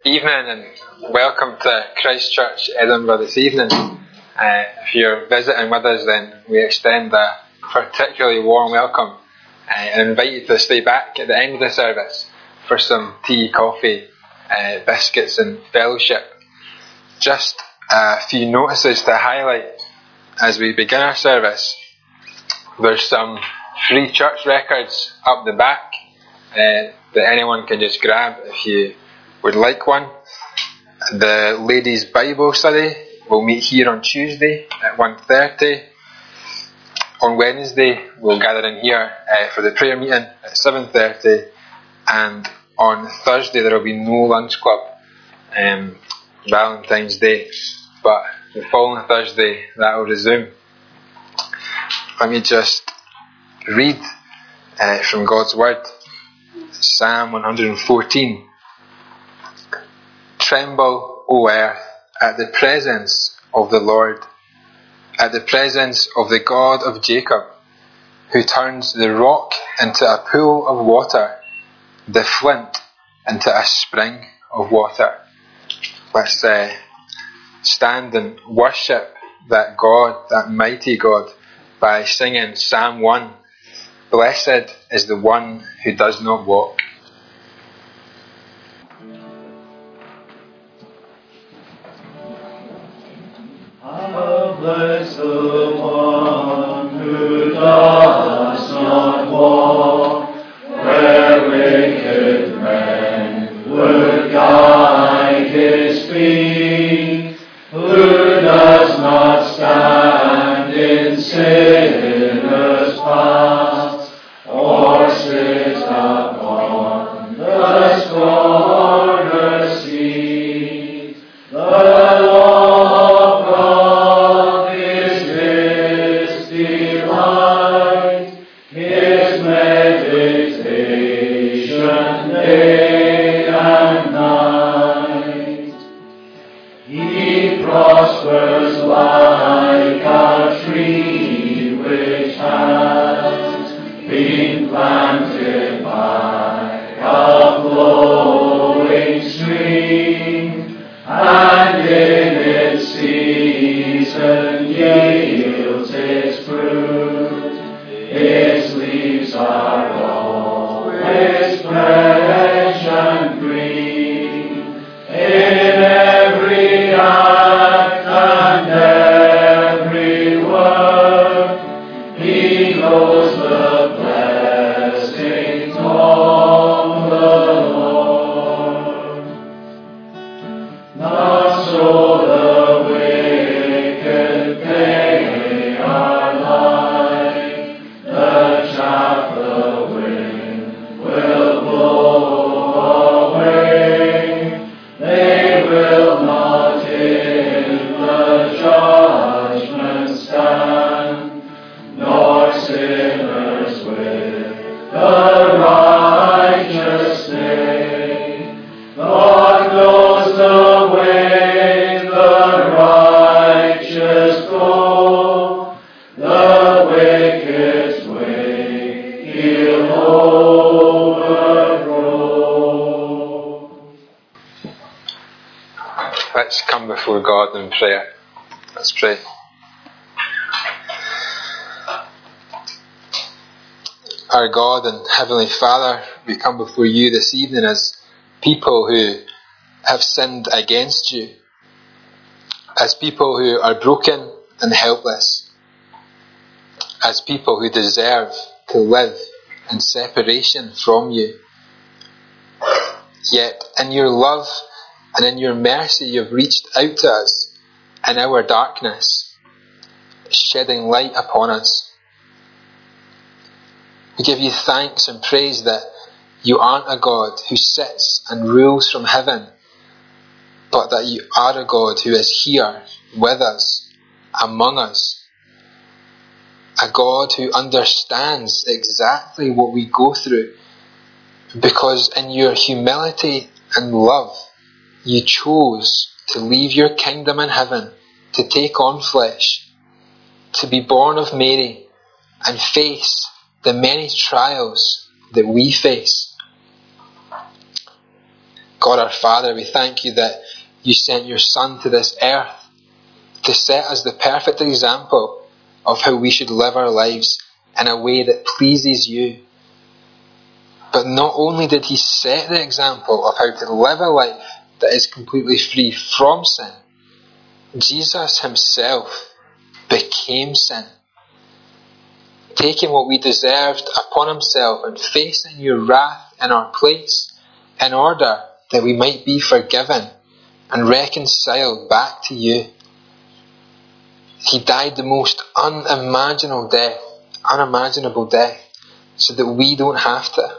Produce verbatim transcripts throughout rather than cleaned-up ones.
Evening and welcome to Christ Church Edinburgh this evening. Uh, if you're visiting with us, then we extend a particularly warm welcome uh, and invite you to stay back at the end of the service for some tea, coffee, uh, biscuits and fellowship. Just a few notices to highlight as we begin our service. There's some free church records up the back uh, that anyone can just grab if you would like one. The ladies' Bible study will meet here on Tuesday at one thirty. On Wednesday we'll gather in here uh, for the prayer meeting at seven thirty, and on Thursday there will be no lunch club, um, Valentine's Day, but the following Thursday that will resume. Let me just read uh, from God's Word, Psalm one fourteen. Tremble, O earth, at the presence of the Lord, at the presence of the God of Jacob, who turns the rock into a pool of water, the flint into a spring of water. Let's uh, stand and worship that God, that mighty God, by singing Psalm one. Blessed is the one who does not walk. Bless the one who does not walk where wicked men would guide his feet, who does not stand in sinners' paths, or sit upon the scorner's seat. The prospers like a tree which has been planted by a flowing stream, and in its season yields its fruit. Its leaves are always fresh and green. In every act and every word, he knows the blessings of the Lord. Not so the wicked, they are like the chaff the wind will blow away. They will not in the judgment stand, nor sinners with the righteous stay. Lord knows the way the righteous go, the wicked's way he'll overthrow. Let's come before God in prayer. Let's pray. Our God and Heavenly Father, we come before you this evening as people who have sinned against you, as people who are broken and helpless, as people who deserve to live in separation from you. Yet in your love and in your mercy you've reached out to us in our darkness, shedding light upon us. We give you thanks and praise that you aren't a God who sits and rules from heaven, but that you are a God who is here with us, among us. A God who understands exactly what we go through, because in your humility and love, you chose to leave your kingdom in heaven, to take on flesh, to be born of Mary and face the many trials that we face. God our Father, we thank you that you sent your Son to this earth to set us the perfect example of how we should live our lives in a way that pleases you. But not only did he set the example of how to live a life that is completely free from sin, Jesus himself became sin, taking what we deserved upon himself and facing your wrath in our place, in order that we might be forgiven and reconciled back to you. He died the most unimaginable death, unimaginable death, so that we don't have to.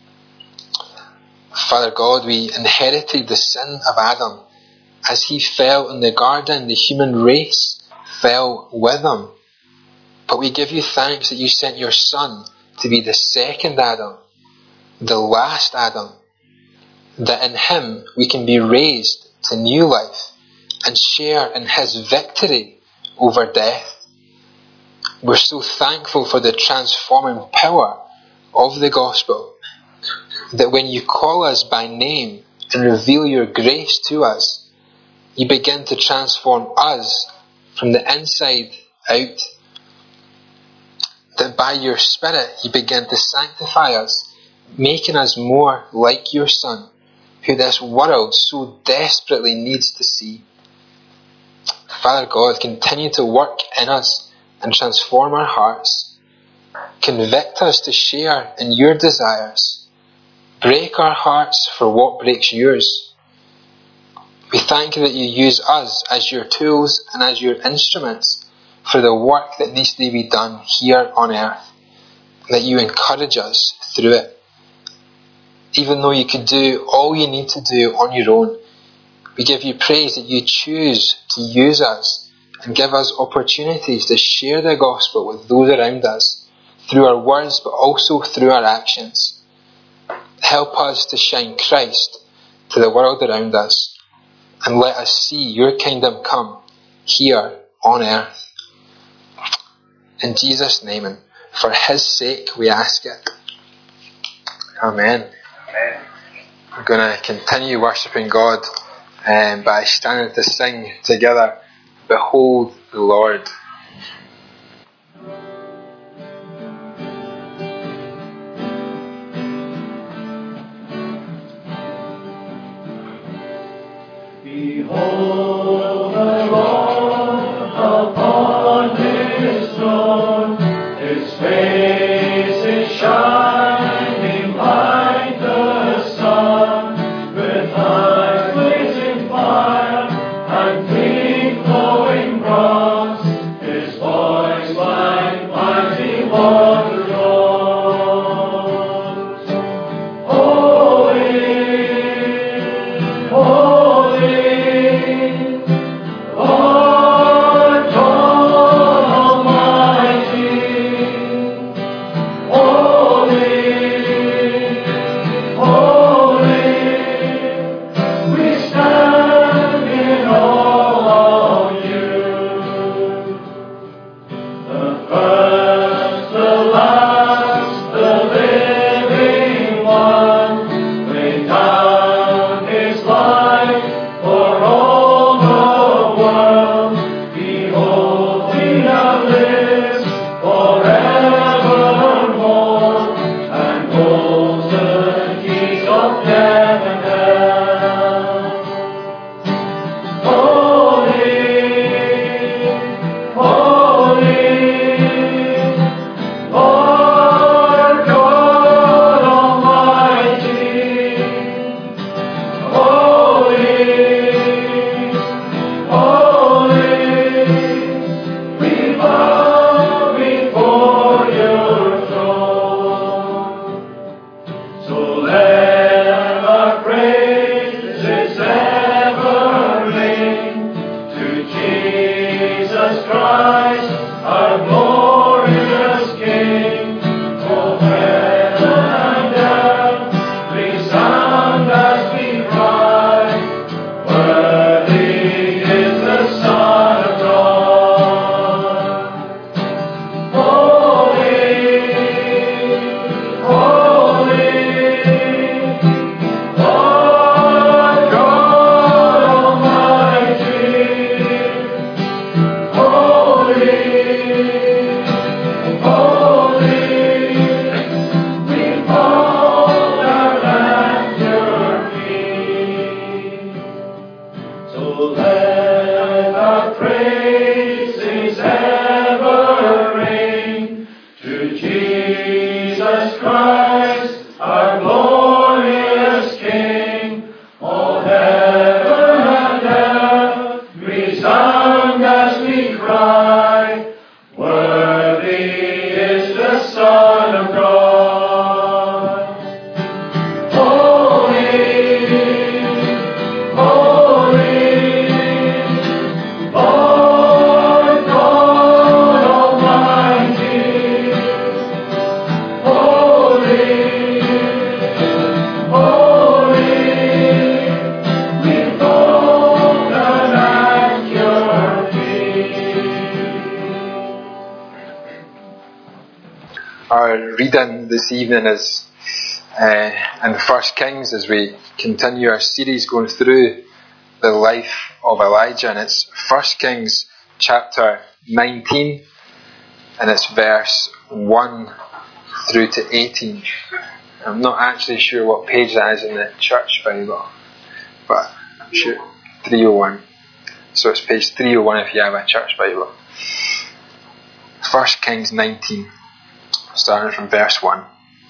Father God, we inherited the sin of Adam. As he fell in the garden, the human race fell with him. But we give you thanks that you sent your Son to be the second Adam, the last Adam, that in him we can be raised to new life and share in his victory over death. We're so thankful for the transforming power of the gospel, that when you call us by name and reveal your grace to us, you begin to transform us from the inside out. That by your Spirit you begin to sanctify us, making us more like your Son, who this world so desperately needs to see. Father God, continue to work in us and transform our hearts. Convict us to share in your desires. Break our hearts for what breaks yours. We thank you that you use us as your tools and as your instruments for the work that needs to be done here on earth. That you encourage us through it. Even though you could do all you need to do on your own, we give you praise that you choose to use us and give us opportunities to share the gospel with those around us, through our words but also through our actions. Help us to shine Christ to the world around us, and let us see your kingdom come here on earth. In Jesus' name, and for his sake we ask it. Amen. Amen. We're going to continue worshipping God um, by standing to sing together, Behold the Lord. Behold the Lord upon his throne, his face is shining like the sun, with eyes blazing fire and feet flowing bronze, his voice like mighty water rolls. Holy, holy, let the praises ever ring to Jesus Christ, our glorious King. All heaven and earth resound as we cry, worthy is the Son of God. Holy, holy, Lord God Almighty. Holy, holy, we fall down at your feet. Our reading this evening is uh, in First Kings as we continue our series going through the life of Elijah, and it's First Kings chapter nineteen, and it's verse one through to eighteen. I'm not actually sure what page that is in the church Bible, but I'm sure three oh one. So it's page three oh one if you have a church Bible. First Kings nineteen, starting from verse one.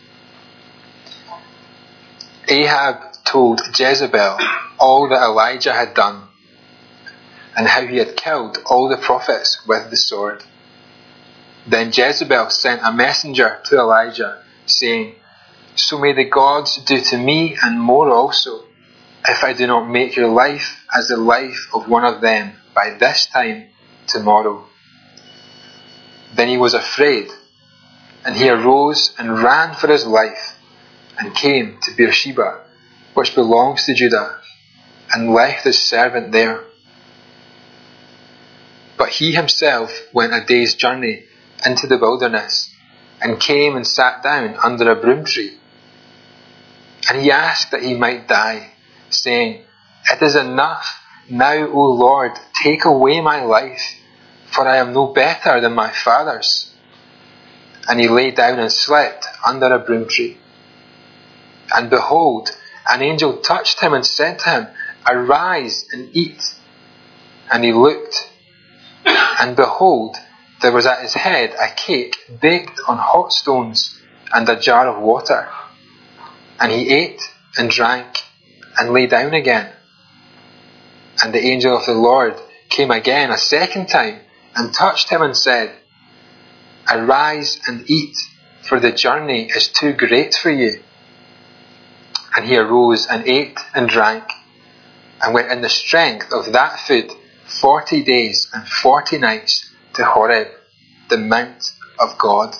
Ahab told Jezebel all that Elijah had done, and how he had killed all the prophets with the sword. Then Jezebel sent a messenger to Elijah, saying, "So may the gods do to me and more also, if I do not make your life as the life of one of them by this time tomorrow." Then he was afraid, and he arose and ran for his life, and came to Beersheba, which belongs to Judah, and left his servant there. But he himself went a day's journey into the wilderness, and came and sat down under a broom tree. And he asked that he might die, saying, "It is enough now, O Lord, take away my life, for I am no better than my fathers." And he lay down and slept under a broom tree. And behold, an angel touched him and said to him, "Arise and eat." And he looked, and behold, there was at his head a cake baked on hot stones, and a jar of water. And he ate and drank, and lay down again. And the angel of the Lord came again a second time, and touched him and said, "Arise and eat, for the journey is too great for you." And he arose and ate and drank, and went in the strength of that food forty days and forty nights to Horeb, the mount of God.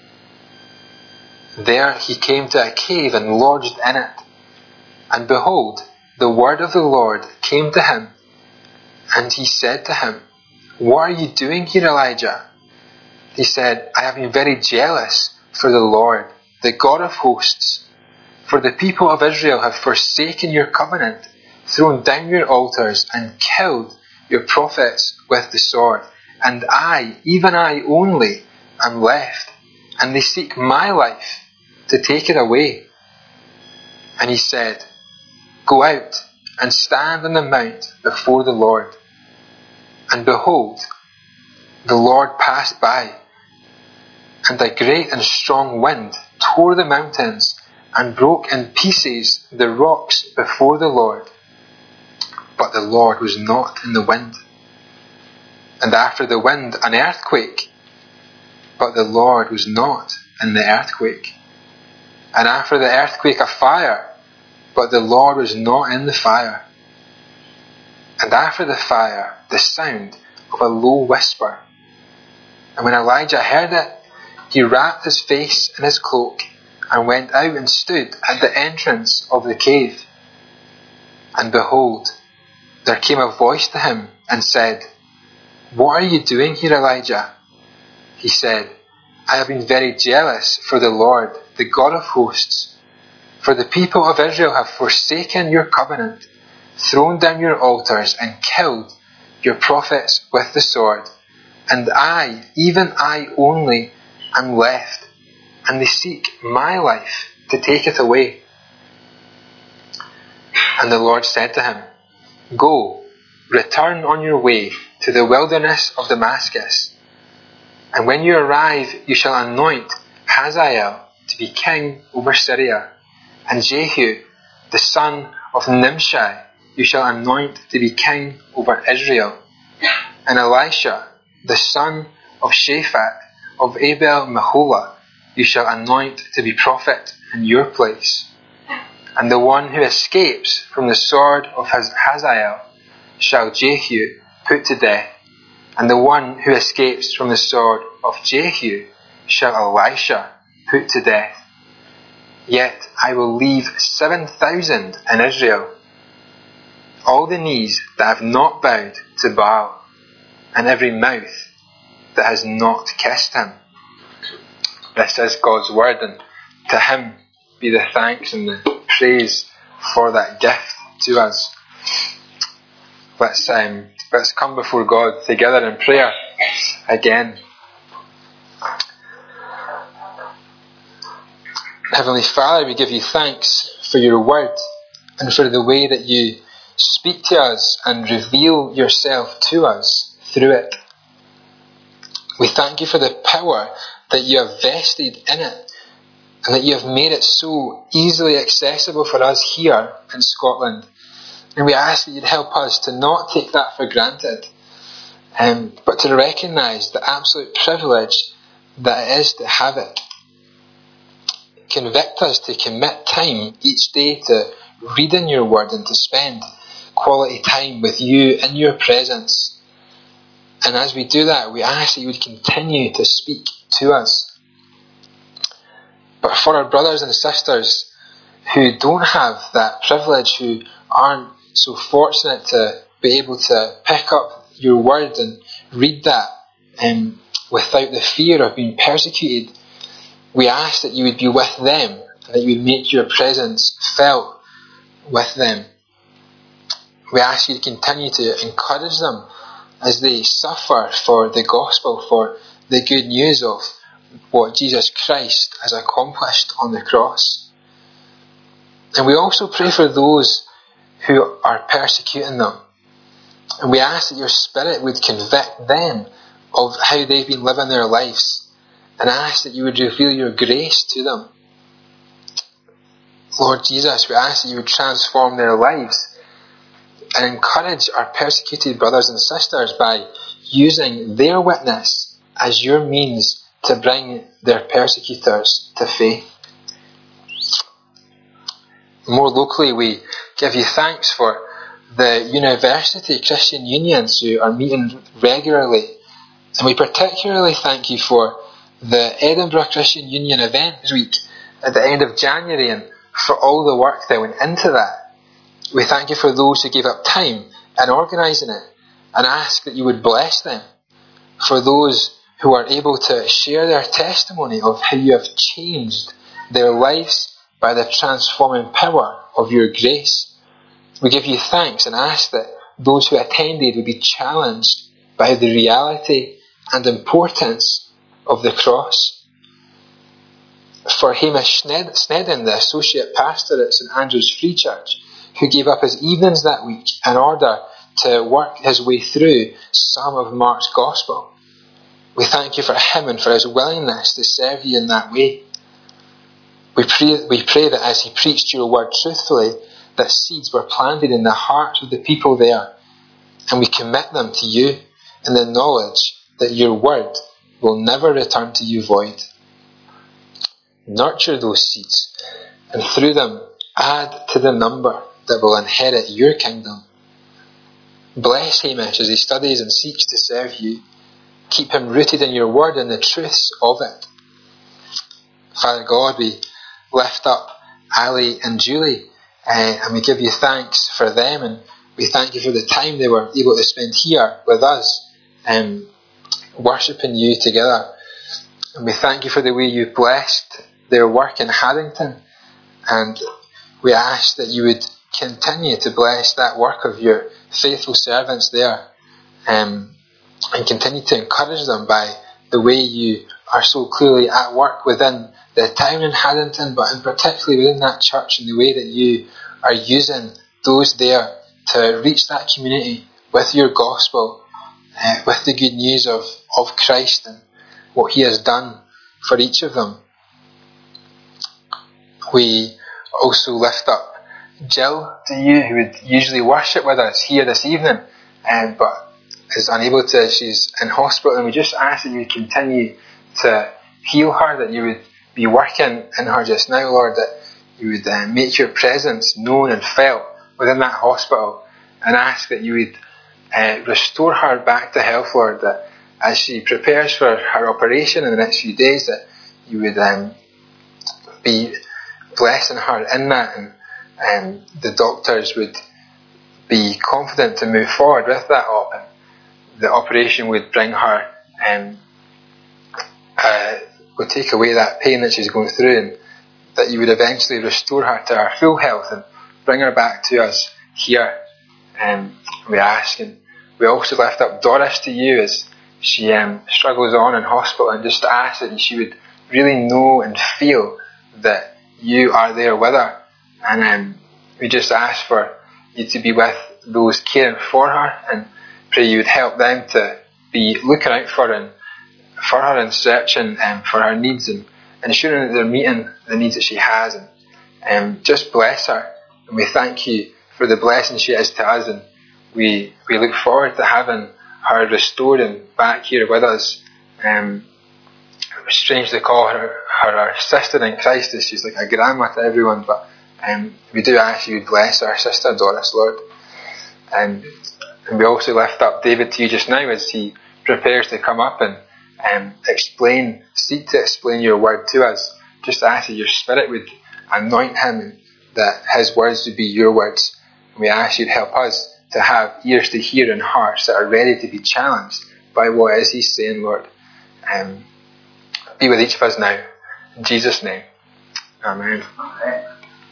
There he came to a cave and lodged in it. And behold, the word of the Lord came to him, and he said to him, "What are you doing here, Elijah?" He said, "I have been very jealous for the Lord, the God of hosts. For the people of Israel have forsaken your covenant, thrown down your altars, and killed your prophets with the sword. And I, even I only, am left, and they seek my life to take it away." And he said, "Go out and stand on the mount before the Lord." And behold, the Lord passed by, and a great and strong wind tore the mountains, and broke in pieces the rocks before the Lord. But the Lord was not in the wind. And after the wind an earthquake, but the Lord was not in the earthquake. And after the earthquake a fire, but the Lord was not in the fire. And after the fire the sound of a low whisper. And when Elijah heard it, he wrapped his face in his cloak, and went out and stood at the entrance of the cave. And behold, there came a voice to him and said, "What are you doing here, Elijah?" He said, "I have been very jealous for the Lord, the God of hosts. For the people of Israel have forsaken your covenant, thrown down your altars, and killed your prophets with the sword. And I, even I only, am left, and they seek my life to take it away." And the Lord said to him, "Go, return on your way to the wilderness of Damascus. And when you arrive, you shall anoint Hazael to be king over Syria, and Jehu, the son of Nimshi, you shall anoint to be king over Israel, and Elisha, the son of Shaphat of Abel Meholah, you shall anoint to be prophet in your place. And the one who escapes from the sword of Hazael shall Jehu put to death, and the one who escapes from the sword of Jehu shall Elisha put to death. Yet I will leave seven thousand in Israel, all the knees that have not bowed to Baal, and every mouth that has not kissed him. This is God's word, and to him be the thanks and the praise for that gift to us. Let's um, let's come before God together in prayer again. Heavenly Father, we give you thanks for your word and for the way that you speak to us and reveal yourself to us through it. We thank you for the power that you have vested in it, and that you have made it so easily accessible for us here in Scotland. And we ask that you'd help us to not take that for granted, um, but to recognise the absolute privilege that it is to have it. Convict us to commit time each day to reading your word and to spend quality time with you in your presence. And as we do that, we ask that you would continue to speak to us. But for our brothers and sisters who don't have that privilege, who aren't so fortunate to be able to pick up your word and read that um, without the fear of being persecuted, we ask that you would be with them, and that you would make your presence felt with them. We ask you to continue to encourage them as they suffer for the gospel, for the good news of what Jesus Christ has accomplished on the cross. And we also pray for those who are persecuting them. And we ask that your Spirit would convict them of how they've been living their lives, and ask that you would reveal your grace to them. Lord Jesus, we ask that you would transform their lives and encourage our persecuted brothers and sisters by using their witness as your means to bring their persecutors to faith. More locally, we give you thanks for the university Christian unions who are meeting regularly, and we particularly thank you for the Edinburgh Christian Union event this week at the end of January, and for all the work that went into that. We thank you for those who gave up time in organising it, and ask that you would bless them. For those who are able to share their testimony of how you have changed their lives by the transforming power of your grace. We give you thanks and ask that those who attended would be challenged by the reality and importance of the cross. For Hamish Snedden, the associate pastor at St Andrew's Free Church, who gave up his evenings that week in order to work his way through some of Mark's Gospel. We thank you for him and for his willingness to serve you in that way. We pray, we pray that as he preached your word truthfully, that seeds were planted in the hearts of the people there, and we commit them to you in the knowledge that your word will never return to you void. Nurture those seeds, and through them add to the number that will inherit your kingdom. Bless Hamish as he studies and seeks to serve you. Keep him rooted in your word and the truths of it. Father God, we lift up Ali and Julie, uh, and we give you thanks for them, and we thank you for the time they were able to spend here with us, um, worshipping you together. And we thank you for the way you blessed their work in Haddington, and we ask that you would continue to bless that work of your faithful servants there, um, and continue to encourage them by the way you are so clearly at work within the town in Haddington, but in particularly within that church, and the way that you are using those there to reach that community with your gospel, uh, with the good news of, of Christ and what he has done for each of them. We also lift up Jill to you, who would usually worship with us here this evening, um, but is unable to. She's in hospital, and we just ask that you would continue to heal her, that you would be working in her just now, Lord, that you would uh, make your presence known and felt within that hospital, and ask that you would uh, restore her back to health, Lord, that as she prepares for her operation in the next few days, that you would um, be blessing her in that, and um, the doctors would be confident to move forward with that op, and the operation would bring her, um, uh, would take away that pain that she's going through, and that you would eventually restore her to her full health and bring her back to us here. Um, we ask, and we also lift up Doris to you as she um, struggles on in hospital, and just ask that she would really know and feel that you are there with her. And um, we just ask for you to be with those caring for her, and pray you would help them to be looking out for and for her and searching um, for her needs, and ensuring that they're meeting the needs that she has, and um, just bless her. And we thank you for the blessing she is to us, and we we look forward to having her restored and back here with us. Um, it's strange to call her, her our sister in Christ, as she's like a grandma to everyone, but um, we do ask you to bless our sister Doris, Lord. And, and we also lift up David to you just now as he prepares to come up and um, explain, seek to explain your word to us. Just ask that your Spirit would anoint him, and that his words would be your words. And we ask you to help us to have ears to hear and hearts that are ready to be challenged by what it is he's saying, Lord. Um, be with each of us now. In Jesus' name. Amen. Amen.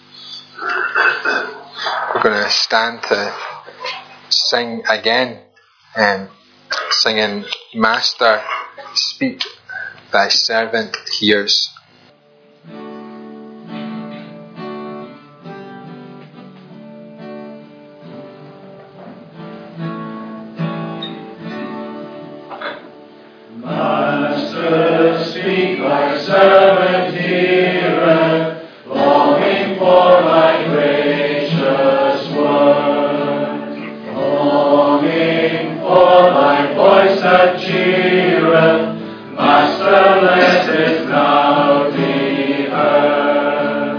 We're going to stand to sing again, um, singing, Master, speak, thy servant hears. Master, speak, thy servant heareth, longing for thy gracious word, longing for thy voice that cheereth. Master, let it now be heard.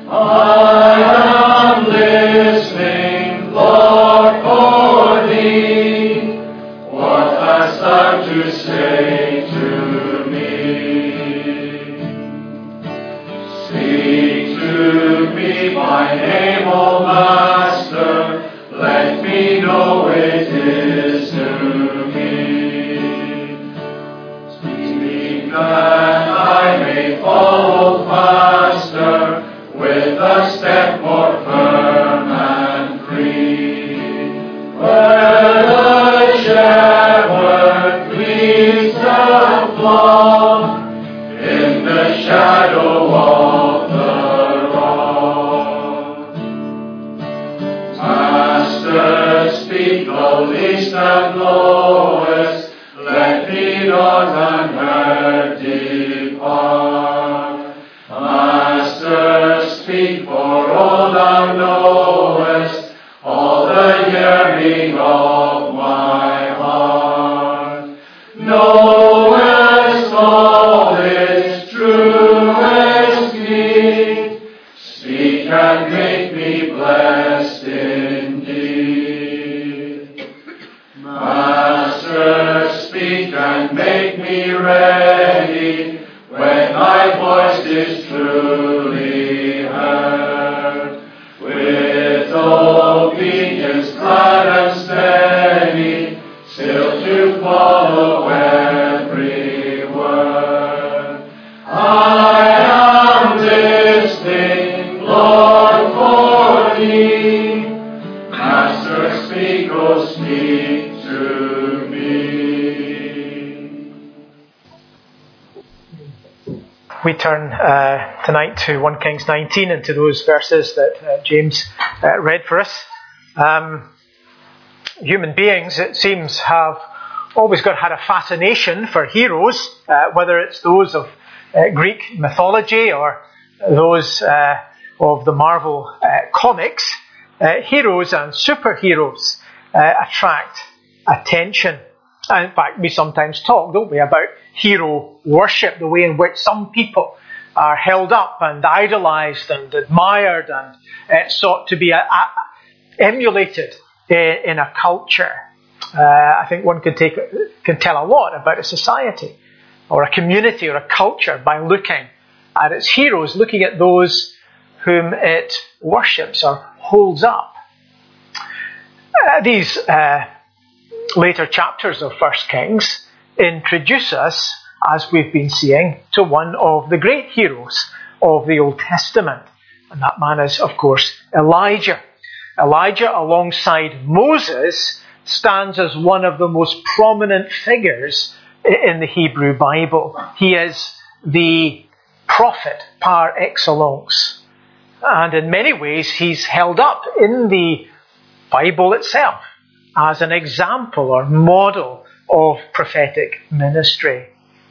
I am listening, Lord, for thee. What hast thou to say to me? Speak to me by name, O Master. Let me know it is to me. Speak that I may follow faster, with a step more firm and free. Where the shepherd leads the flock, in the shadow of the rock. Master, speak the least and lowest, let me not unheard depart. Master, speak, for all thou knowest, all the yearning of my heart. Knowest all its truest need, speak and make me blessed indeed. Master, speak and make me ready, when thy voice is truly heard. With obedience glad and steady, still to follow every word. I am listening, Lord, for thee. Master, speak, oh speak to me. We turn uh, tonight to First Kings nineteen and to those verses that uh, James uh, read for us. Um, human beings, it seems, have always got had a fascination for heroes, uh, whether it's those of uh, Greek mythology or those uh, of the Marvel uh, comics. Uh, heroes and superheroes uh, attract attention. And in fact, we sometimes talk, don't we, about hero worship, the way in which some people are held up and idolized and admired and uh, sought to be a, a, emulated in, in a culture. Uh, I think one can take can tell a lot about a society or a community or a culture by looking at its heroes, looking at those whom it worships or holds up. Uh, these uh, later chapters of First Kings introduce us, as we've been seeing, to one of the great heroes of the Old Testament. And that man is, of course, Elijah. Elijah, alongside Moses, stands as one of the most prominent figures in the Hebrew Bible. He is the prophet par excellence. And in many ways, he's held up in the Bible itself as an example or model of prophetic ministry.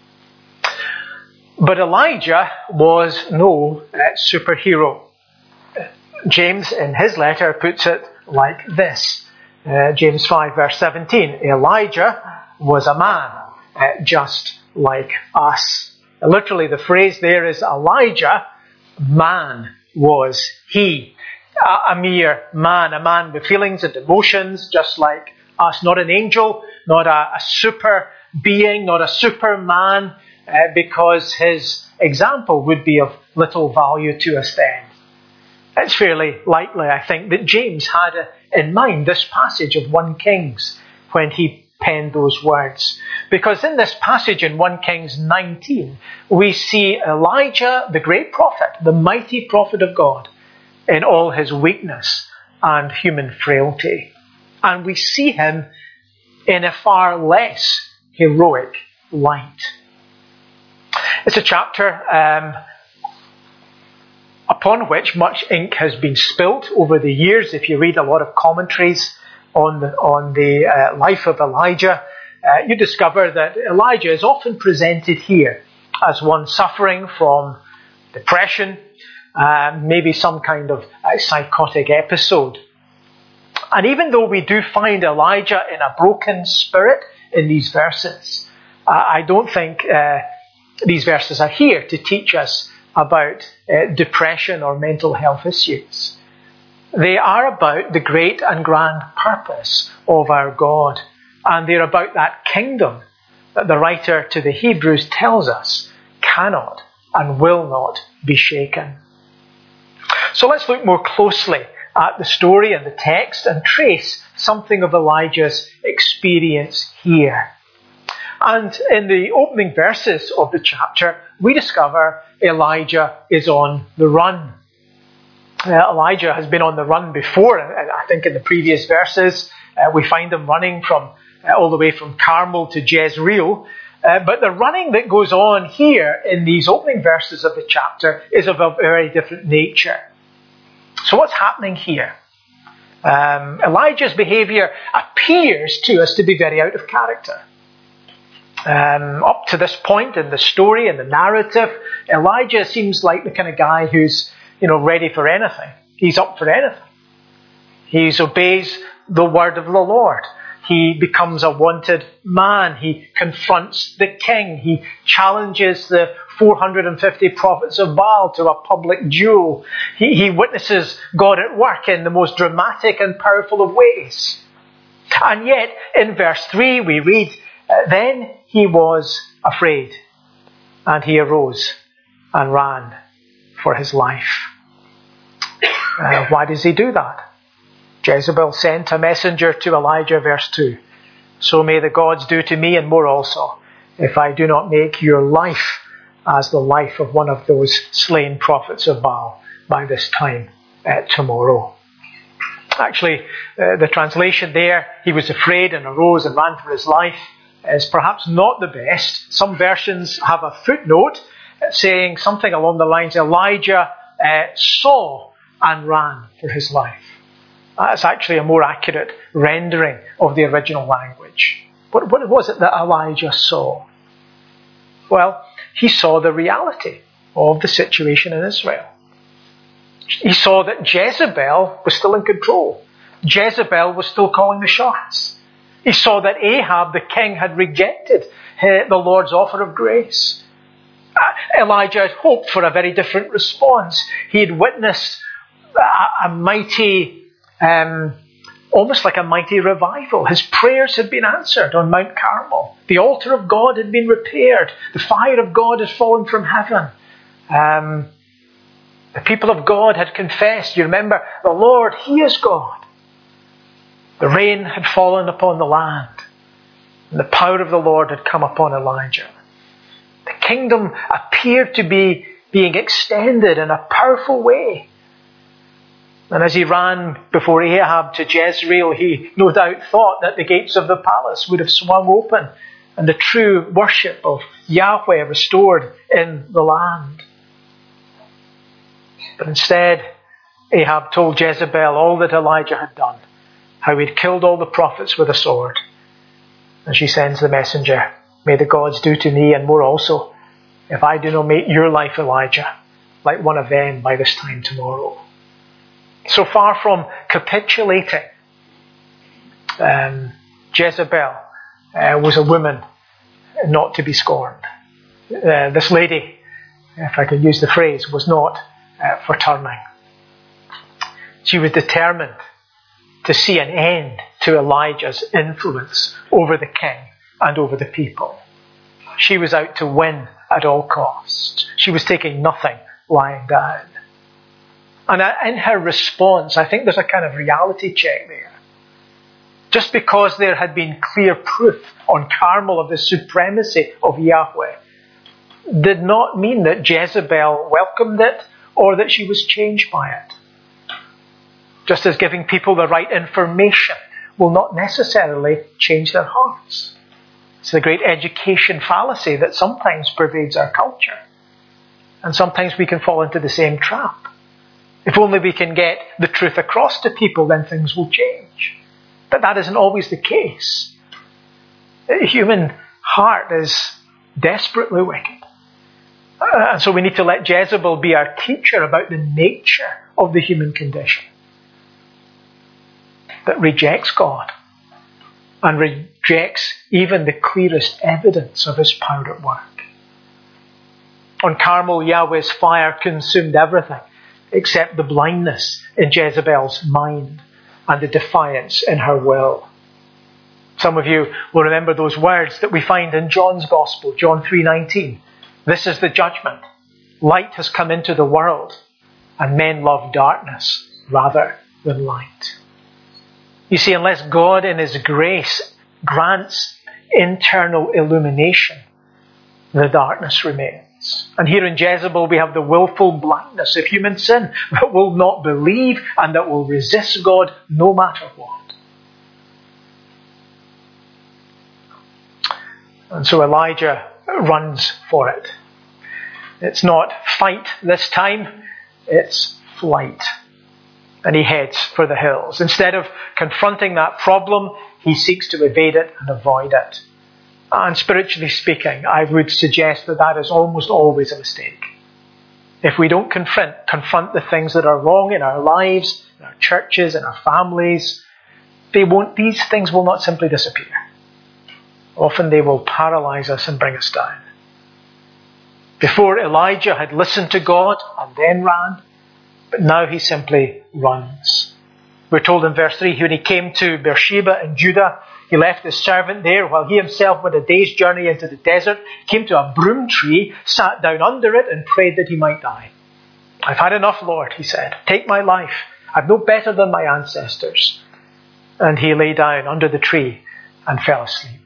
But Elijah was no uh, superhero. James, in his letter, puts it like this. Uh, James five, verse seventeen. Elijah was a man, uh, just like us. Literally, the phrase there is Elijah, man was he. A, a mere man, a man with feelings and emotions, just like us. Not an angel, not a, a super being, not a superman, uh, because his example would be of little value to us then. It's fairly likely, I think, that James had in mind this passage of First Kings when he penned those words. Because in this passage in First Kings nineteen, we see Elijah, the great prophet, the mighty prophet of God, in all his weakness and human frailty. And we see him in a far less heroic light. It's a chapter um, upon which much ink has been spilt over the years. If you read a lot of commentaries on the, on the uh, life of Elijah, uh, you discover that Elijah is often presented here as one suffering from depression, uh, maybe some kind of uh, psychotic episode. And even though we do find Elijah in a broken spirit in these verses, uh, I don't think uh, these verses are here to teach us about uh, depression or mental health issues. They are about the great and grand purpose of our God. And they're about that kingdom that the writer to the Hebrews tells us cannot and will not be shaken. So let's look more closely at the story and the text and trace something of Elijah's experience here. And in the opening verses of the chapter, we discover Elijah is on the run. Uh, Elijah has been on the run before, and I think in the previous verses uh, we find him running from uh, all the way from Carmel to Jezreel. Uh, but the running that goes on here in these opening verses of the chapter is of a very different nature. So what's happening here? Um, Elijah's behaviour appears to us to be very out of character. Um, up to this point in the story and the narrative, Elijah seems like the kind of guy who's, you know, ready for anything. He's up for anything. He obeys the word of the Lord. He becomes a wanted man. He confronts the king. He challenges the four hundred fifty prophets of Baal to a public duel. He, he witnesses God at work in the most dramatic and powerful of ways. And yet, in verse three, we read, then he was afraid, and he arose and ran for his life. Uh, why does he do that? Jezebel sent a messenger to Elijah, verse two. So may the gods do to me and more also, if I do not make your life as the life of one of those slain prophets of Baal by this time uh, tomorrow. Actually, uh, the translation there, he was afraid and arose and ran for his life, is perhaps not the best. Some versions have a footnote saying something along the lines, Elijah uh, saw and ran for his life. That's actually a more accurate rendering of the original language. What, what was it that Elijah saw? Well, he saw the reality of the situation in Israel. He saw that Jezebel was still in control. Jezebel was still calling the shots. He saw that Ahab, the king, had rejected uh, the Lord's offer of grace. Uh, Elijah had hoped for a very different response. He had witnessed a, a mighty, um, almost like a mighty revival. His prayers had been answered on Mount Carmel. The altar of God had been repaired. The fire of God had fallen from heaven. Um, the people of God had confessed. You remember, the Lord, He is God. The rain had fallen upon the land, and the power of the Lord had come upon Elijah. The kingdom appeared to be being extended in a powerful way. And as he ran before Ahab to Jezreel, he no doubt thought that the gates of the palace would have swung open and the true worship of Yahweh restored in the land. But instead, Ahab told Jezebel all that Elijah had done, how he'd killed all the prophets with a sword. And she sends the messenger, "May the gods do to me and more also, if I do not make your life, Elijah, like one of them by this time tomorrow." So far from capitulating, um, Jezebel uh, was a woman not to be scorned. Uh, this lady, if I can use the phrase, was not uh, for turning. She was determined to see an end to Elijah's influence over the king and over the people. She was out to win at all costs. She was taking nothing lying down. And in her response, I think there's a kind of reality check there. Just because there had been clear proof on Carmel of the supremacy of Yahweh did not mean that Jezebel welcomed it or that she was changed by it. Just as giving people the right information will not necessarily change their hearts. It's the great education fallacy that sometimes pervades our culture. And sometimes we can fall into the same trap. If only we can get the truth across to people, then things will change. But that isn't always the case. The human heart is desperately wicked. And so we need to let Jezebel be our teacher about the nature of the human condition that rejects God and rejects even the clearest evidence of His power at work. On Carmel, Yahweh's fire consumed everything except the blindness in Jezebel's mind and the defiance in her will. Some of you will remember those words that we find in John's Gospel, John three nineteen. "This is the judgment. Light has come into the world, and men love darkness rather than light." You see, unless God in His grace grants internal illumination, the darkness remains. And here in Jezebel we have the willful blindness of human sin that will not believe and that will resist God no matter what. And so Elijah runs for it. It's not fight this time, it's flight. And he heads for the hills. Instead of confronting that problem, he seeks to evade it and avoid it. And spiritually speaking, I would suggest that that is almost always a mistake. If we don't confront, confront the things that are wrong in our lives, in our churches, in our families, they won't, these things will not simply disappear. Often they will paralyze us and bring us down. Before, Elijah had listened to God and then ran, but now he simply runs. We're told in verse three, when he came to Beersheba in Judah, he left his servant there while he himself went a day's journey into the desert, came to a broom tree, sat down under it and prayed that he might die. "I've had enough, Lord," he said. "Take my life. I'm no better than my ancestors." And he lay down under the tree and fell asleep.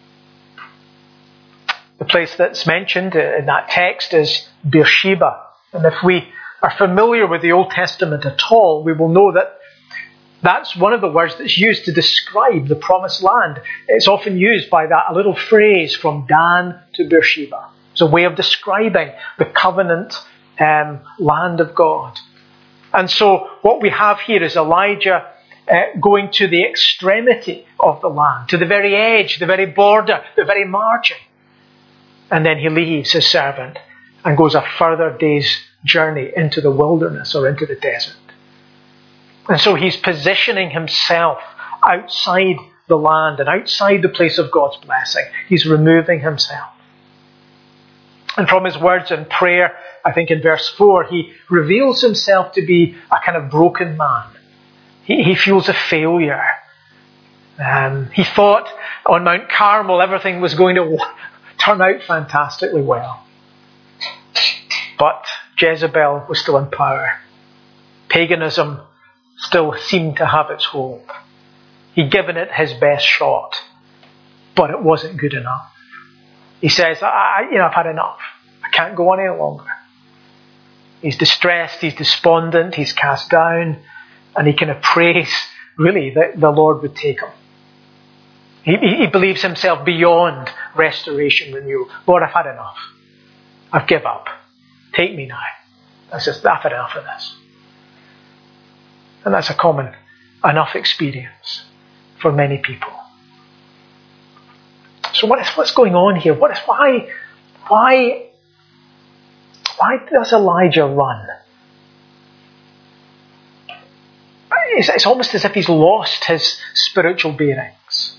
The place that's mentioned in that text is Beersheba. And if we are familiar with the Old Testament at all, we will know that that's one of the words that's used to describe the promised land. It's often used by that a little phrase, from Dan to Beersheba. It's a way of describing the covenant um, land of God. And so what we have here is Elijah uh, going to the extremity of the land, to the very edge, the very border, the very margin. And then he leaves his servant and goes a further day's journey into the wilderness or into the desert. And so he's positioning himself outside the land and outside the place of God's blessing. He's removing himself. And from his words in prayer, I think in verse four, he reveals himself to be a kind of broken man. He, he feels a failure. Um, he thought on Mount Carmel everything was going to turn out fantastically well. But Jezebel was still in power. Paganism still seemed to have its hold. He'd given it his best shot, but it wasn't good enough. He says, I, you know, I've had enough. I can't go on any longer. He's distressed, he's despondent, he's cast down, and he kind of prays, really, that the Lord would take him. He, he believes himself beyond restoration, renewal. Lord, I've had enough. I've given up. Take me now. That's just, I've had enough of this. And that's a common enough experience for many people. So what is what's going on here? What is why why why does Elijah run? It's, it's almost as if he's lost his spiritual bearings.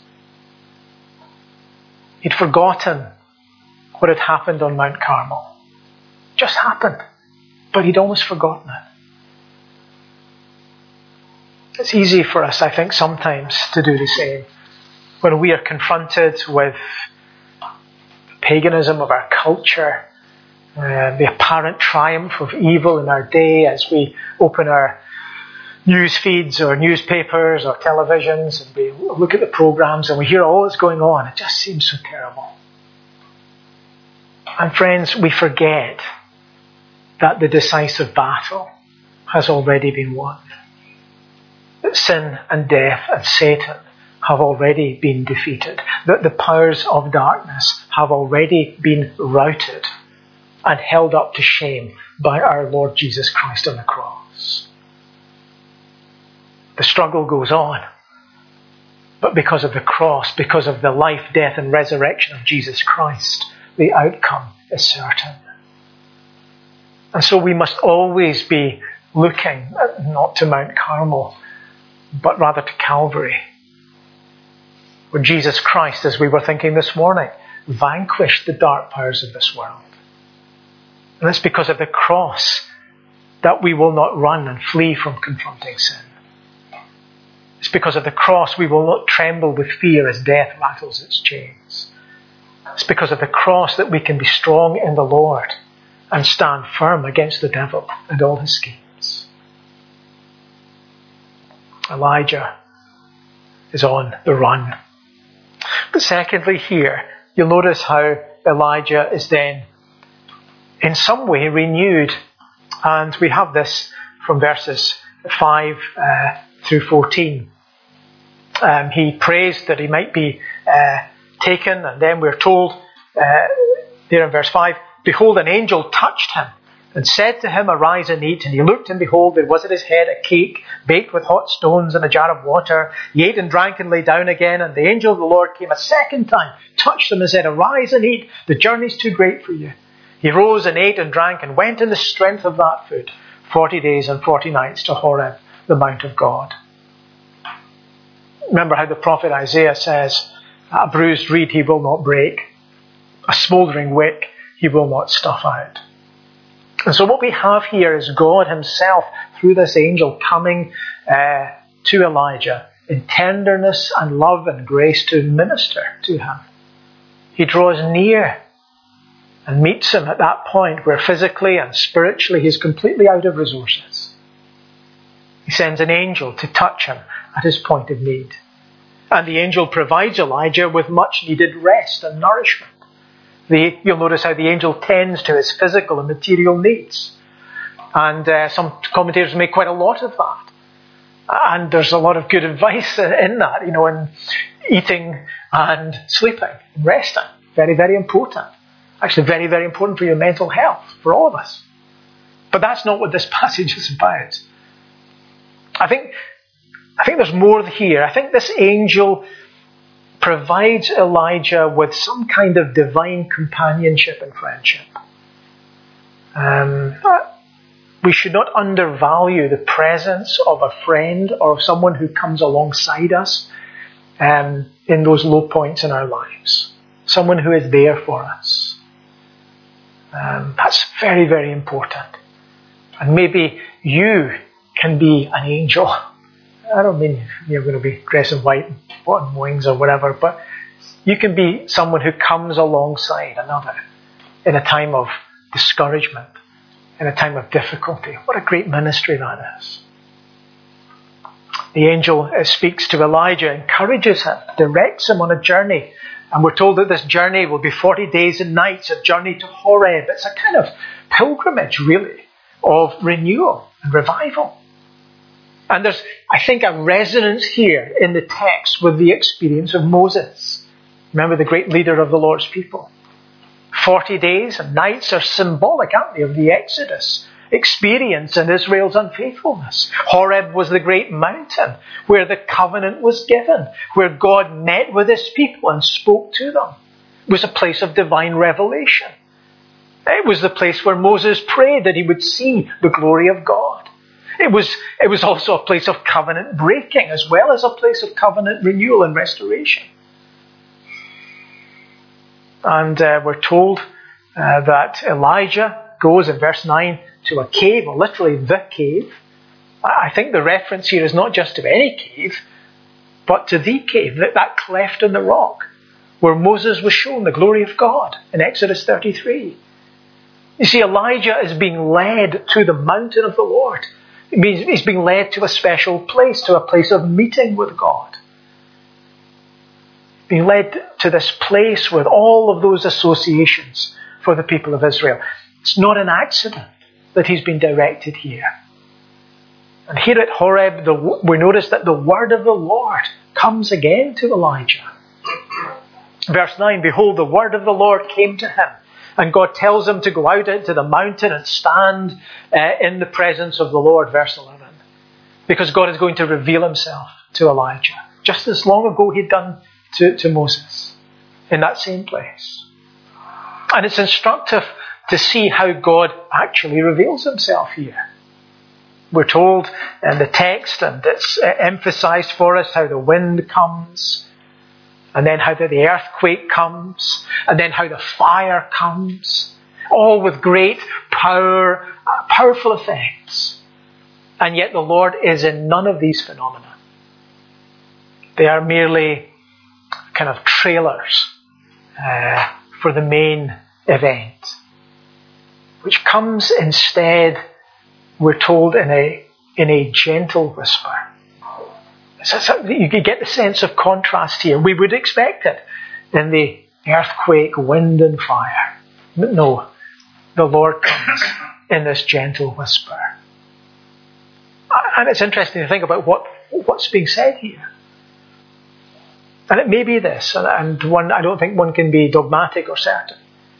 He'd forgotten what had happened on Mount Carmel. Just happened, but he'd almost forgotten it. It's easy for us, I think, sometimes to do the same. When we are confronted with the paganism of our culture, uh, the apparent triumph of evil in our day as we open our news feeds or newspapers or televisions and we look at the programs and we hear all that's going on, it just seems so terrible. And friends, we forget that the decisive battle has already been won. That sin and death and Satan have already been defeated. That the powers of darkness have already been routed and held up to shame by our Lord Jesus Christ on the cross. The struggle goes on. But because of the cross, because of the life, death and resurrection of Jesus Christ, the outcome is certain. And so we must always be looking not to Mount Carmel, but rather to Calvary, where Jesus Christ, as we were thinking this morning, vanquished the dark powers of this world. And it's because of the cross that we will not run and flee from confronting sin. It's because of the cross we will not tremble with fear as death rattles its chains. It's because of the cross that we can be strong in the Lord and stand firm against the devil and all his schemes. Elijah is on the run. But secondly here, you'll notice how Elijah is then in some way renewed. And we have this from verses five uh, through fourteen. Um, he prays that he might be uh, taken, and then we're told uh, there in verse five, behold, an angel touched him and said to him, arise and eat. And he looked, and behold, there was at his head a cake baked with hot stones and a jar of water. He ate and drank and lay down again. And the angel of the Lord came a second time, touched him and said, arise and eat. The journey's too great for you. He rose and ate and drank and went in the strength of that food forty days and forty nights to Horeb, the mount of God. Remember how the prophet Isaiah says, a bruised reed he will not break, a smouldering wick he will not stuff out. And so what we have here is God himself, through this angel, coming uh, to Elijah in tenderness and love and grace to minister to him. He draws near and meets him at that point where physically and spiritually he's completely out of resources. He sends an angel to touch him at his point of need. And the angel provides Elijah with much needed rest and nourishment. The, you'll notice how the angel tends to his physical and material needs. And uh, some commentators make quite a lot of that. And there's a lot of good advice in that, you know, in eating and sleeping and resting. Very, very important. Actually, very, very important for your mental health, for all of us. But that's not what this passage is about. I think I think there's more here. I think this angel provides Elijah with some kind of divine companionship and friendship. Um, we should not undervalue the presence of a friend or someone who comes alongside us um, in those low points in our lives. Someone who is there for us. Um, that's very, very important. And maybe you can be an angel. I don't mean you're going to be dressed in white and on wings or whatever, but you can be someone who comes alongside another in a time of discouragement, in a time of difficulty. What a great ministry that is. The angel speaks to Elijah, encourages him, directs him on a journey. And we're told that this journey will be forty days and nights, a journey to Horeb. It's a kind of pilgrimage, really, of renewal and revival. And there's, I think, a resonance here in the text with the experience of Moses. Remember, the great leader of the Lord's people. Forty days and nights are symbolic, aren't they, of the Exodus experience and Israel's unfaithfulness. Horeb was the great mountain where the covenant was given, where God met with his people and spoke to them. It was a place of divine revelation. It was the place where Moses prayed that he would see the glory of God. It was, it was also a place of covenant breaking as well as a place of covenant renewal and restoration. And uh, we're told uh, that Elijah goes in verse nine to a cave, or literally the cave. I think the reference here is not just to any cave, but to the cave, that, that cleft in the rock where Moses was shown the glory of God in Exodus thirty-three. You see, Elijah is being led to the mountain of the Lord. It means he's being led to a special place, to a place of meeting with God. Being led to this place with all of those associations for the people of Israel. It's not an accident that he's been directed here. And here at Horeb, the, we notice that the word of the Lord comes again to Elijah. Verse nine, behold, the word of the Lord came to him. And God tells him to go out into the mountain and stand uh, in the presence of the Lord, verse eleven. Because God is going to reveal himself to Elijah. Just as long ago he'd done to, to Moses in that same place. And it's instructive to see how God actually reveals himself here. We're told in the text, and it's emphasized for us, how the wind comes, and then how the earthquake comes, and then how the fire comes, all with great power, powerful effects. And yet the Lord is in none of these phenomena. They are merely kind of trailers uh, for the main event, which comes instead, we're told, in a in a gentle whisper. So, so you get the sense of contrast here. We would expect it in the earthquake, wind and fire. But no, the Lord comes in this gentle whisper. And it's interesting to think about what what's being said here. And it may be this, and one I don't think one can be dogmatic or certain,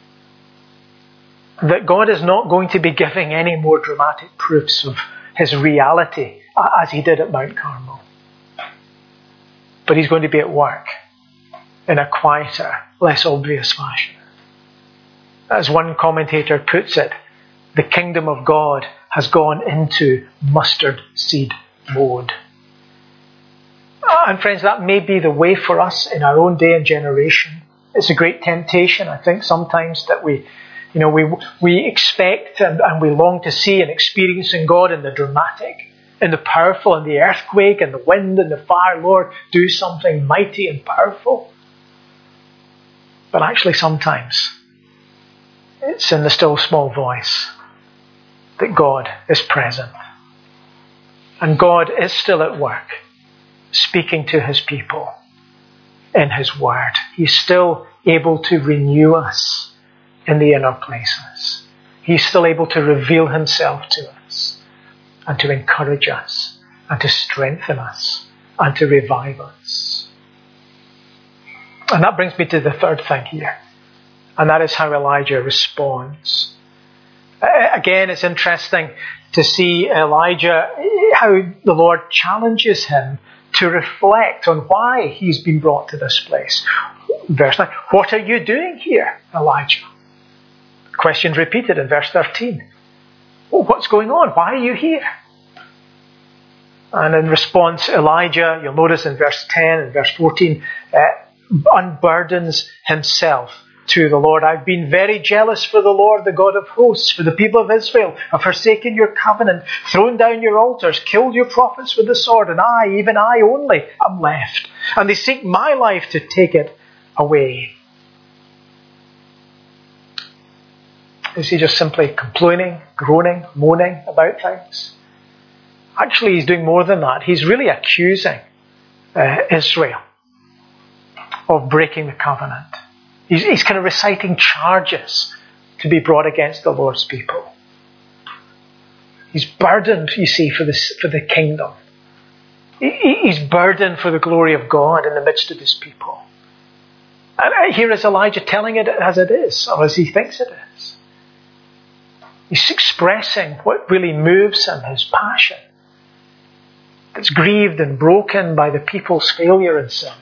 that God is not going to be giving any more dramatic proofs of his reality as he did at Mount Carmel. But he's going to be at work in a quieter, less obvious fashion. As one commentator puts it, the kingdom of God has gone into mustard seed mode. And friends, that may be the way for us in our own day and generation. It's a great temptation, I think, sometimes that we You know, we we expect and, and we long to see and experience in God in the dramatic, in the powerful, in the earthquake, and the wind and the fire. Lord, do something mighty and powerful. But actually sometimes it's in the still small voice that God is present. And God is still at work, speaking to his people in his word. He's still able to renew us in the inner places. He's still able to reveal himself to us and to encourage us and to strengthen us and to revive us. And that brings me to the third thing here, and that is how Elijah responds. Again, it's interesting to see Elijah, how the Lord challenges him to reflect on why he's been brought to this place. Verse nine, what are you doing here, Elijah? Question's repeated in verse thirteen. Oh, what's going on? Why are you here? And in response, Elijah, you'll notice in verse ten and verse fourteen, uh, unburdens himself to the Lord. I've been very jealous for the Lord, the God of hosts, for the people of Israel. I've forsaken your covenant, thrown down your altars, killed your prophets with the sword, and I, even I only, am left. And they seek my life to take it away. Is he just simply complaining, groaning, moaning about things? Actually, he's doing more than that. He's really accusing uh, Israel of breaking the covenant. He's, he's kind of reciting charges to be brought against the Lord's people. He's burdened, you see, for, this, for the kingdom. He, he's burdened for the glory of God in the midst of his people. And here is Elijah telling it as it is, or as he thinks it is. He's expressing what really moves him, his passion. That's grieved and broken by the people's failure and sin.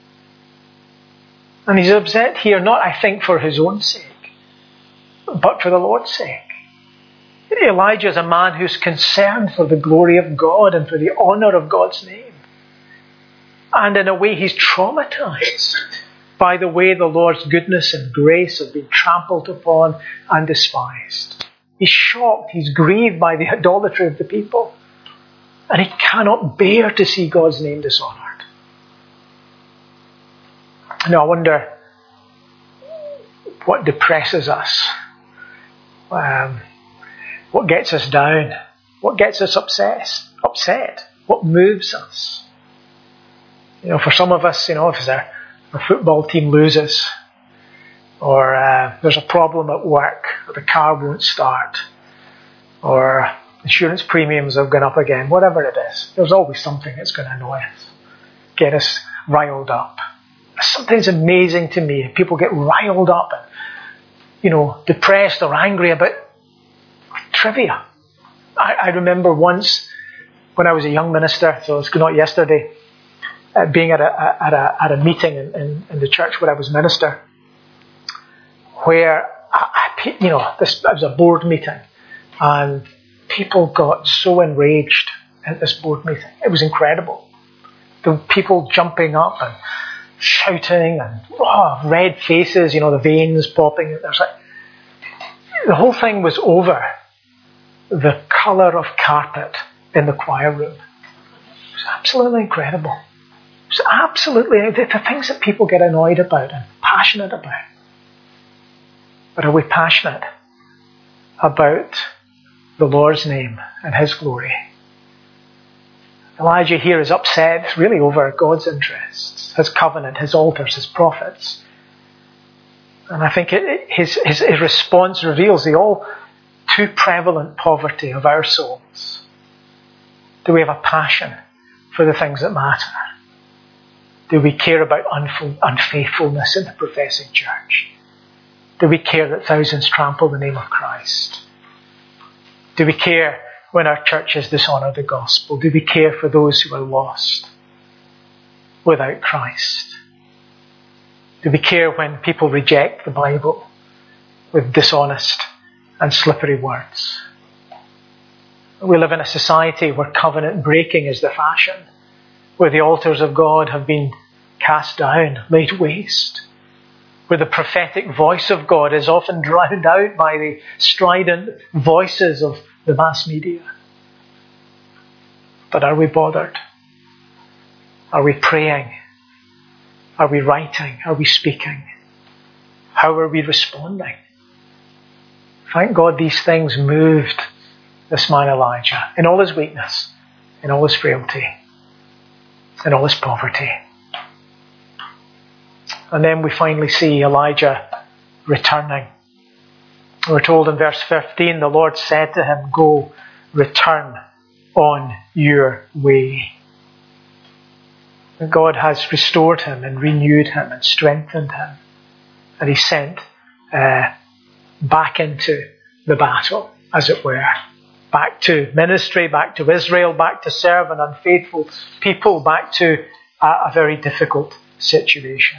And he's upset here, not, I think, for his own sake, but for the Lord's sake. Elijah is a man who's concerned for the glory of God and for the honour of God's name. And in a way, he's traumatized by the way the Lord's goodness and grace have been trampled upon and despised. He's shocked, he's grieved by the idolatry of the people. And he cannot bear to see God's name dishonoured. Now I wonder what depresses us, um, what gets us down, what gets us obsessed, upset, what moves us. You know, for some of us, you know, if our, our football team loses, or uh, there's a problem at work, or the car won't start, or insurance premiums have gone up again, whatever it is, there's always something that's going to annoy us, get us riled up. Something's amazing to me. People get riled up and, you know, depressed or angry about trivia. I, I remember once when I was a young minister, so it's not yesterday, uh, being at a, at a at a meeting in, in, in the church where I was minister, where I, I, you know, this it was a board meeting, and people got so enraged at this board meeting. It was incredible. The people jumping up and shouting and oh, red faces, you know, the veins popping. There's like, the whole thing was over the colour of carpet in the choir room. It was absolutely incredible. It was absolutely the, the things that people get annoyed about and passionate about. But are we passionate about the Lord's name and his glory? Elijah here is upset really over God's interests, his covenant, his altars, his prophets. And I think it, it, his, his, his response reveals the all too prevalent poverty of our souls. Do we have a passion for the things that matter? Do we care about unf- unfaithfulness in the professing church? Do we care that thousands trample the name of Christ? Do we care when our churches dishonour the gospel? Do we care for those who are lost without Christ? Do we care when people reject the Bible with dishonest and slippery words? We live in a society where covenant breaking is the fashion, where the altars of God have been cast down, laid waste, where the prophetic voice of God is often drowned out by the strident voices of the mass media. But are we bothered? Are we praying? Are we writing? Are we speaking? How are we responding? Thank God these things moved this man Elijah in all his weakness, in all his frailty, in all his poverty. And then we finally see Elijah returning. We're told in verse fifteen, the Lord said to him, "Go, return on your way." And God has restored him and renewed him and strengthened him. And he's sent uh, back into the the battle, as it were. Back to ministry, back to Israel, back to serve an unfaithful people, back to a, a very difficult situation.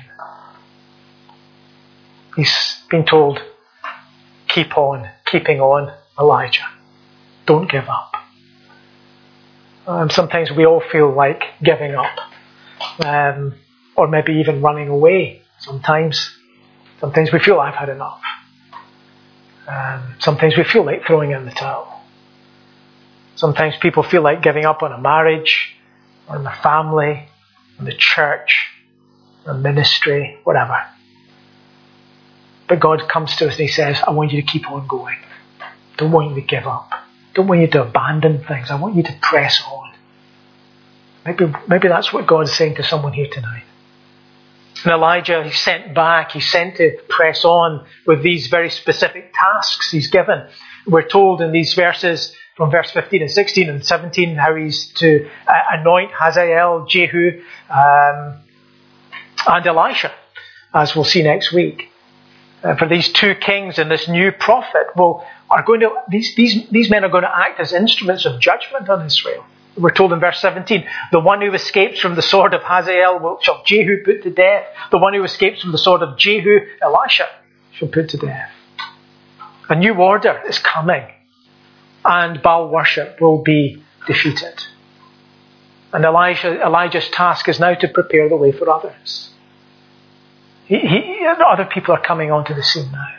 He's been told, keep on, keeping on, Elijah. Don't give up. And sometimes we all feel like giving up. Um, or maybe even running away sometimes. Sometimes we feel I've had enough. Um, sometimes we feel like throwing in the towel. Sometimes people feel like giving up on a marriage, or on their family, on the church, on ministry, whatever. But God comes to us and He says, I want you to keep on going. Don't want you to give up. Don't want you to abandon things. I want you to press on. Maybe, maybe that's what God's saying to someone here tonight. And Elijah, he's sent back. He's sent to press on with these very specific tasks he's given. We're told in these verses, from verse fifteen and sixteen and seventeen, how he's to uh, anoint Hazael, Jehu, um, and Elisha, as we'll see next week. Uh, for these two kings and this new prophet, will are going to these these these men are going to act as instruments of judgment on Israel. We're told in verse seventeen, the one who escapes from the sword of Hazael will, shall Jehu put to death. The one who escapes from the sword of Jehu, Elisha, shall put to death. A new order is coming, and Baal worship will be defeated. And Elijah, Elijah's task is now to prepare the way for others. He, he, other people are coming onto the scene now.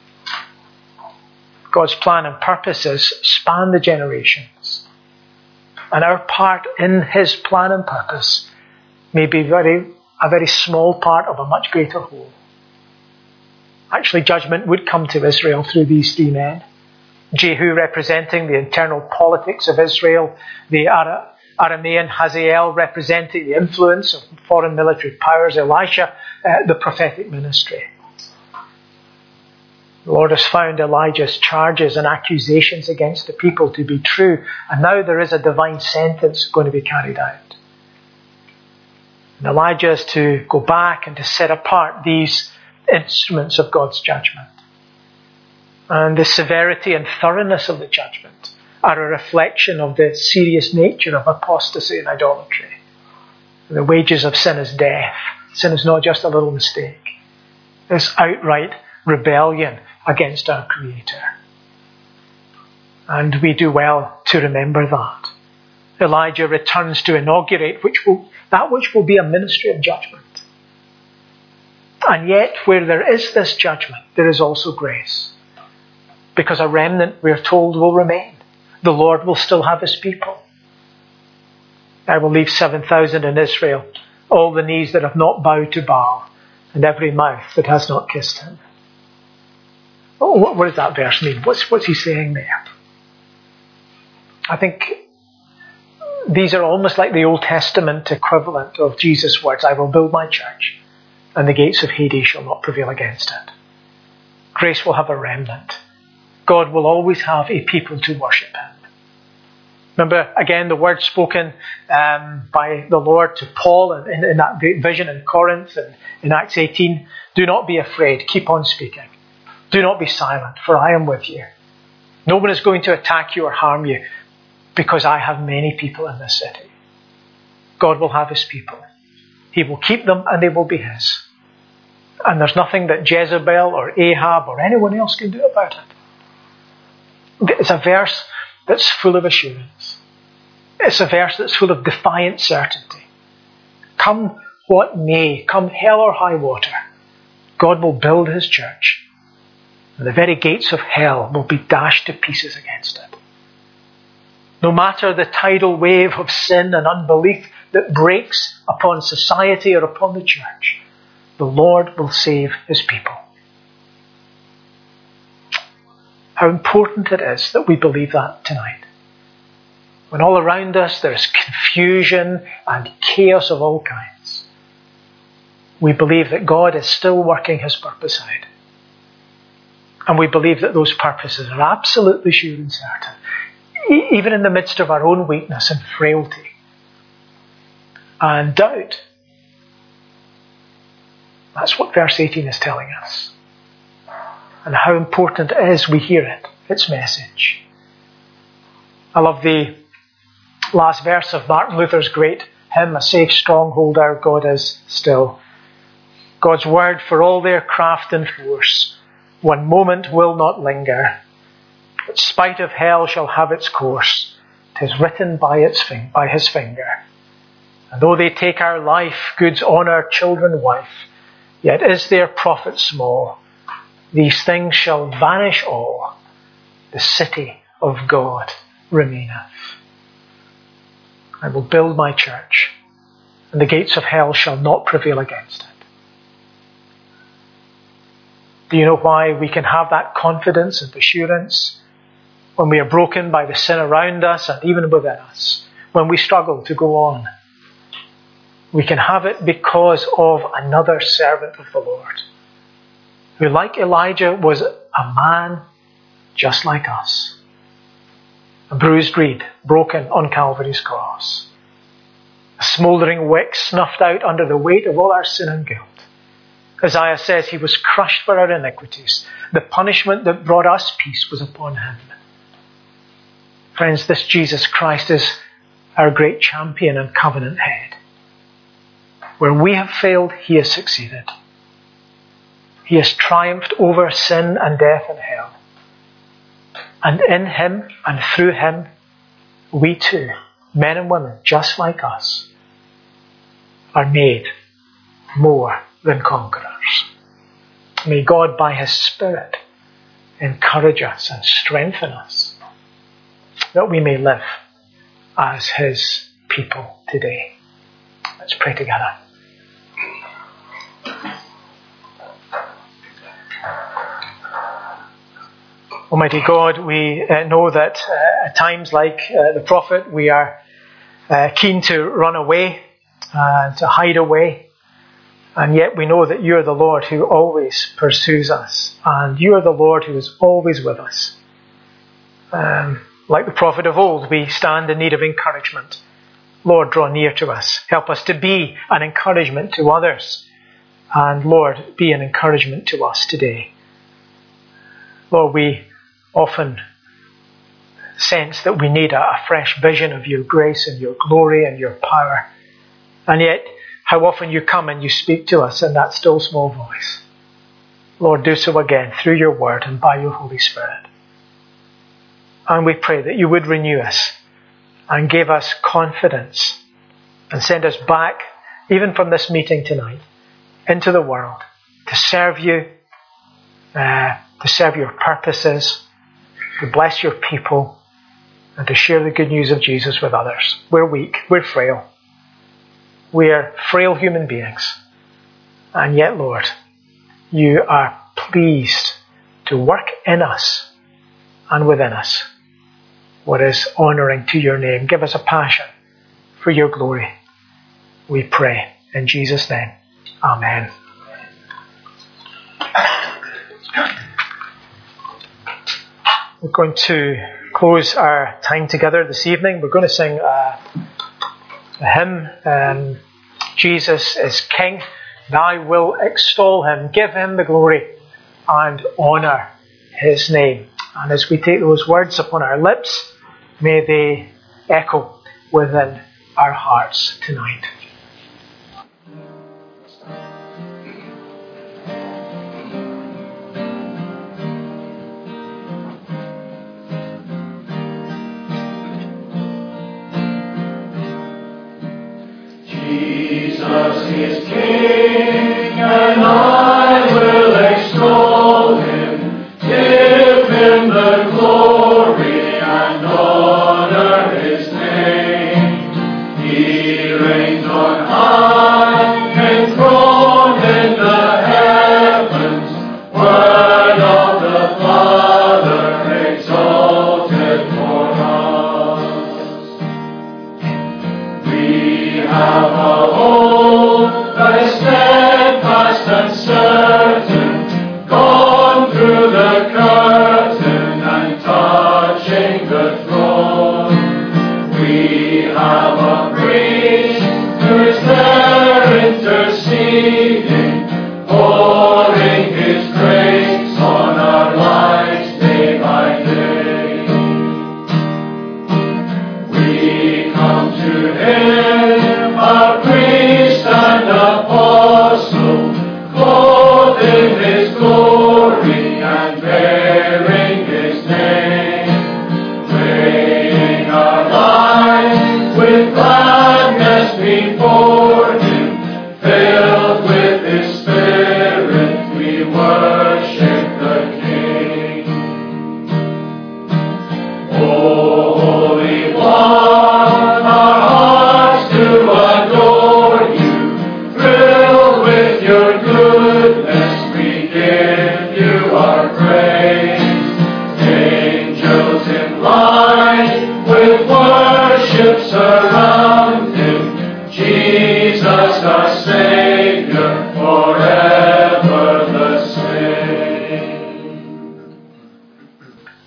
God's plan and purposes span the generations. And our part in His plan and purpose may be very, a very small part of a much greater whole. Actually, judgment would come to Israel through these three men. Jehu representing the internal politics of Israel, the Ara- Aramean Hazael representing the influence of foreign military powers, Elisha, uh, the prophetic ministry. The Lord has found Elijah's charges and accusations against the people to be true, and now there is a divine sentence going to be carried out. And Elijah is to go back and to set apart these instruments of God's judgment. And the severity and thoroughness of the judgment are a reflection of the serious nature of apostasy and idolatry. The wages of sin is death. Sin is not just a little mistake. It's outright rebellion against our Creator. And we do well to remember that. Elijah returns to inaugurate which will, that which will be a ministry of judgment. And yet, where there is this judgment, there is also grace. Because a remnant, we are told, will remain. The Lord will still have His people. I will leave seven thousand in Israel, all the knees that have not bowed to Baal, and every mouth that has not kissed him. Oh, what, what does that verse mean? What's, what's he saying there? I think these are almost like the Old Testament equivalent of Jesus' words, I will build my church, and the gates of Hades shall not prevail against it. Grace will have a remnant. God will always have a people to worship Him. Remember, again, the word spoken um, by the Lord to Paul in, in that great vision in Corinth and in Acts eighteen, do not be afraid, keep on speaking. Do not be silent, for I am with you. No one is going to attack you or harm you, because I have many people in this city. God will have His people. He will keep them and they will be His. And there's nothing that Jezebel or Ahab or anyone else can do about it. It's a verse that's full of assurance. It's a verse that's full of defiant certainty. Come what may, come hell or high water, God will build His church, and the very gates of hell will be dashed to pieces against it. No matter the tidal wave of sin and unbelief that breaks upon society or upon the church, the Lord will save His people. How important it is that we believe that tonight. When all around us there is confusion and chaos of all kinds, we believe that God is still working His purpose out. And we believe that those purposes are absolutely sure and certain, e- even in the midst of our own weakness and frailty and doubt. That's what verse eighteen is telling us. And how important it is we hear it its message. I love the last verse of Martin Luther's great hymn, "A safe stronghold our God is still." God's word for all their craft and force, one moment will not linger. But spite of hell shall have its course. 'Tis written by its fing- by his finger. And though they take our life, goods, honour, children, wife, yet is their profit small. These things shall vanish all. The city of God remaineth. I will build my church, and the gates of hell shall not prevail against it. Do you know why we can have that confidence and assurance when we are broken by the sin around us and even within us, when we struggle to go on? We can have it because of another servant of the Lord, who, like Elijah, was a man just like us. A bruised reed broken on Calvary's cross. A smouldering wick snuffed out under the weight of all our sin and guilt. Isaiah says he was crushed for our iniquities. The punishment that brought us peace was upon him. Friends, this Jesus Christ is our great champion and covenant head. Where we have failed, he has succeeded. He has triumphed over sin and death and hell. And in him and through him, we too, men and women just like us, are made more than conquerors. May God, by his Spirit, encourage us and strengthen us, that we may live as his people today. Let's pray together. Almighty God, we uh, know that uh, at times like uh, the prophet, we are uh, keen to run away, uh, to hide away. And yet we know that you are the Lord who always pursues us. And you are the Lord who is always with us. Um, like the prophet of old, we stand in need of encouragement. Lord, draw near to us. Help us to be an encouragement to others. And Lord, be an encouragement to us today. Lord, we often sense that we need a, a fresh vision of your grace and your glory and your power. And yet, how often you come and you speak to us in that still small voice. Lord, do so again through your word and by your Holy Spirit. And we pray that you would renew us and give us confidence and send us back, even from this meeting tonight, into the world to serve you, uh, to serve your purposes, to bless your people, and to share the good news of Jesus with others. We're weak, we're frail. We are frail human beings. And yet, Lord, you are pleased to work in us and within us what is honouring to your name. Give us a passion for your glory. We pray in Jesus' name. Amen. We're going to close our time together this evening. We're going to sing uh, a hymn, um, Jesus is King, and I will extol him, give him the glory and honour his name. And as we take those words upon our lips, may they echo within our hearts tonight. Jesus is King, and I will extol him, give him the glory and honor his name. He reigns on high, enthroned in the heavens, word of the Father exalted for us. We have a hope that is steadfast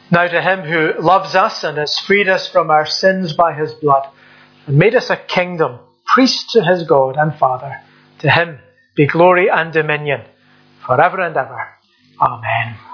Now to him who loves us and has freed us from our sins by his blood, and made us a kingdom, priests to his God and Father, to him be glory and dominion, forever and ever. Amen.